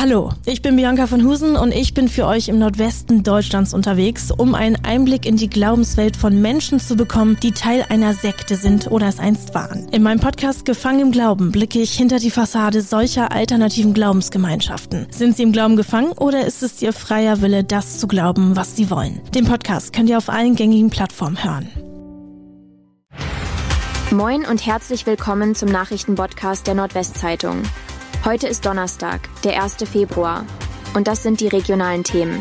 Hallo, ich bin Bianca von Husen und ich bin für euch im Nordwesten Deutschlands unterwegs, um einen Einblick in die Glaubenswelt von Menschen zu bekommen, die Teil einer Sekte sind oder es einst waren. In meinem Podcast Gefangen im Glauben blicke ich hinter die Fassade solcher alternativen Glaubensgemeinschaften. Sind sie im Glauben gefangen oder ist es ihr freier Wille, das zu glauben, was sie wollen? Den Podcast könnt ihr auf allen gängigen Plattformen hören. Moin und herzlich willkommen zum Nachrichtenpodcast der Nordwestzeitung. Heute ist Donnerstag, der 1. Februar. Und das sind die regionalen Themen.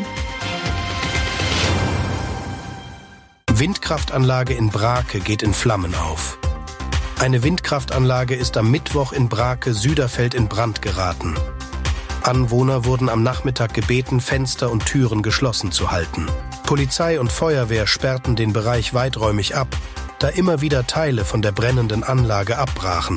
Windkraftanlage in Brake geht in Flammen auf. Eine Windkraftanlage ist am Mittwoch in Brake-Süderfeld in Brand geraten. Anwohner wurden am Nachmittag gebeten, Fenster und Türen geschlossen zu halten. Polizei und Feuerwehr sperrten den Bereich weiträumig ab, da immer wieder Teile von der brennenden Anlage abbrachen.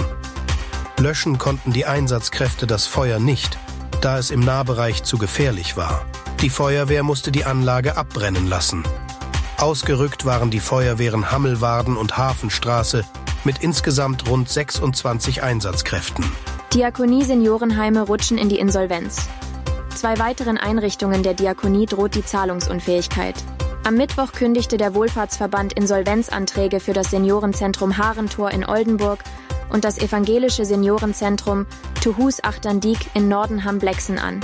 Löschen konnten die Einsatzkräfte das Feuer nicht, da es im Nahbereich zu gefährlich war. Die Feuerwehr musste die Anlage abbrennen lassen. Ausgerückt waren die Feuerwehren Hammelwarden und Hafenstraße mit insgesamt rund 26 Einsatzkräften. Diakonie-Seniorenheime rutschen in die Insolvenz. 2 weiteren Einrichtungen der Diakonie droht die Zahlungsunfähigkeit. Am Mittwoch kündigte der Wohlfahrtsverband Insolvenzanträge für das Seniorenzentrum Harentor in Oldenburg und das evangelische Seniorenzentrum Tuhus Achterndiek in Nordenham-Blexen an.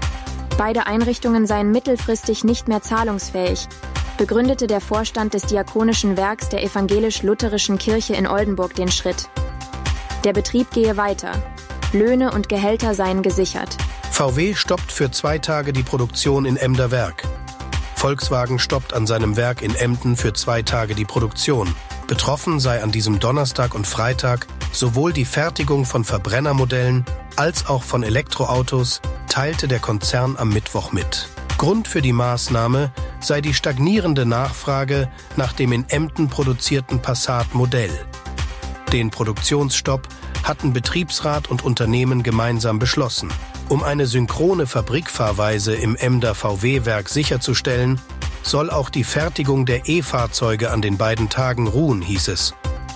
Beide Einrichtungen seien mittelfristig nicht mehr zahlungsfähig, begründete der Vorstand des Diakonischen Werks der evangelisch-lutherischen Kirche in Oldenburg den Schritt. Der Betrieb gehe weiter. Löhne und Gehälter seien gesichert. VW stoppt für 2 Tage die Produktion in Emder Werk. Volkswagen stoppt an seinem Werk in Emden für 2 Tage die Produktion. Betroffen sei an diesem Donnerstag und Freitag sowohl die Fertigung von Verbrennermodellen als auch von Elektroautos, teilte der Konzern am Mittwoch mit. Grund für die Maßnahme sei die stagnierende Nachfrage nach dem in Emden produzierten Passat-Modell. Den Produktionsstopp hatten Betriebsrat und Unternehmen gemeinsam beschlossen. Um eine synchrone Fabrikfahrweise im Emder VW-Werk sicherzustellen, soll auch die Fertigung der E-Fahrzeuge an den beiden Tagen ruhen, hieß es.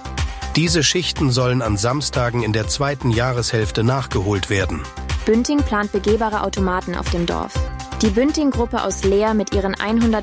Diese Schichten sollen an Samstagen in der 2. Jahreshälfte nachgeholt werden. Bünting plant begehbare Automaten auf dem Dorf. Die Bünting-Gruppe aus Leer mit ihren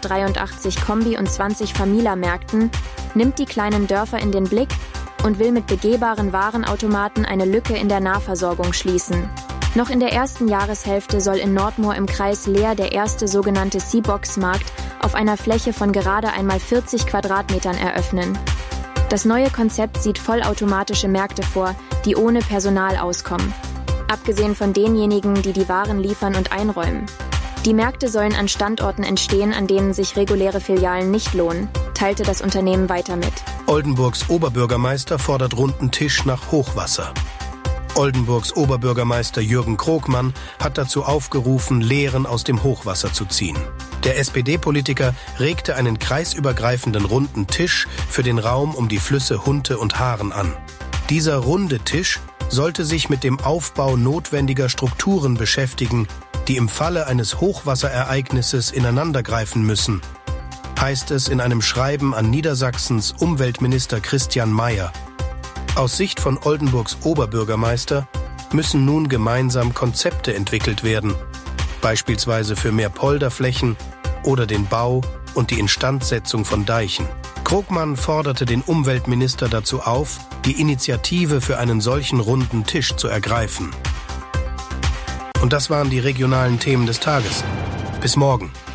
183 Kombi- und 20 Famila-Märkten nimmt die kleinen Dörfer in den Blick und will mit begehbaren Warenautomaten eine Lücke in der Nahversorgung schließen. Noch in der 1. Jahreshälfte soll in Nordmoor im Kreis Leer der erste sogenannte Sea-Box-Markt auf einer Fläche von gerade einmal 40 Quadratmetern eröffnen. Das neue Konzept sieht vollautomatische Märkte vor, die ohne Personal auskommen. Abgesehen von denjenigen, die die Waren liefern und einräumen. Die Märkte sollen an Standorten entstehen, an denen sich reguläre Filialen nicht lohnen, teilte das Unternehmen weiter mit. Oldenburgs Oberbürgermeister fordert runden Tisch nach Hochwasser. Oldenburgs Oberbürgermeister Jürgen Krogmann hat dazu aufgerufen, Lehren aus dem Hochwasser zu ziehen. Der SPD-Politiker regte einen kreisübergreifenden runden Tisch für den Raum um die Flüsse Hunte und Haaren an. Dieser runde Tisch sollte sich mit dem Aufbau notwendiger Strukturen beschäftigen, die im Falle eines Hochwasserereignisses ineinandergreifen müssen, heißt es in einem Schreiben an Niedersachsens Umweltminister Christian Mayer. Aus Sicht von Oldenburgs Oberbürgermeister müssen nun gemeinsam Konzepte entwickelt werden, beispielsweise für mehr Polderflächen oder den Bau und die Instandsetzung von Deichen. Krogmann forderte den Umweltminister dazu auf, die Initiative für einen solchen runden Tisch zu ergreifen. Und das waren die regionalen Themen des Tages. Bis morgen.